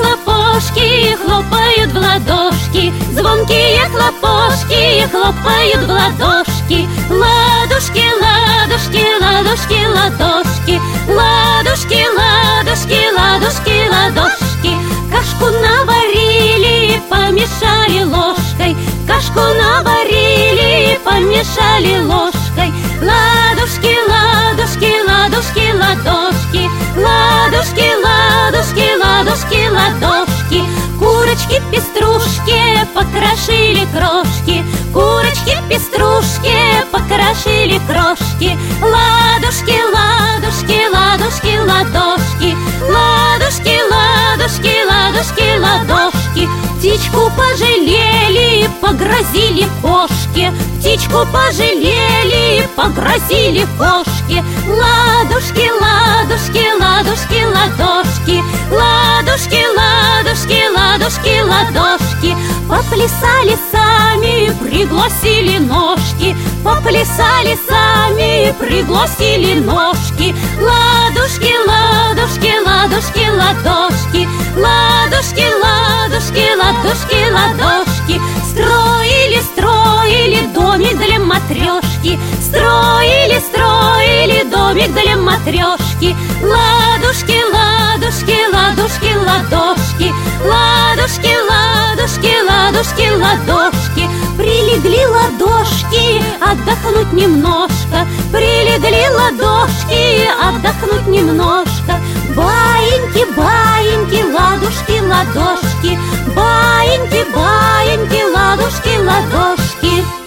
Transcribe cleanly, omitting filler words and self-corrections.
хлопушки хлопают в ладошки, звонкие хлопушки хлопают в ладошки. Ладушки, ладушки, ладушки, ладошки, ладушки, ладушки, ладушки, ладошки. Кашку наварили, помешали ложкой, кашку наварили, помешали ложкой. Ладушки, ладушки, ладушки, ладошки, ладушки, ладушки, ладушки, ладошки. Курочки-пеструшки покрошили крошки, курочки-пеструшки покрошили крошки. Ладушки, ладушки, ладушки, ладошки, ладушки, ладушки, ладушки, ладошки. Птичку пожалели, погрозили кошки, птичку пожалели, погрозили кошки. Ладушки, ладушки, ладушки, ладошки, ладушки, ладушки, ладушки, ладошки. Поплясали сами, пригласили ножки, поплясали сами, пригласили ножки. Ладушки, ладушки, ладушки, ладошки, ладушки, ладушки, ладушки, ладошки. Строили, строили домик для матрешки, строили, строили домик для матрешки. Ладушки, ладушки, ладушки, ладошки, ладушки, ладушки, ладушки, ладошки. Прилегли ладошки отдохнуть немножко, прилегли ладошки отдохнуть немножко. Баиньки, баиньки, ладушки, ладошки, баиньки, баиньки, ладушки, ладошки.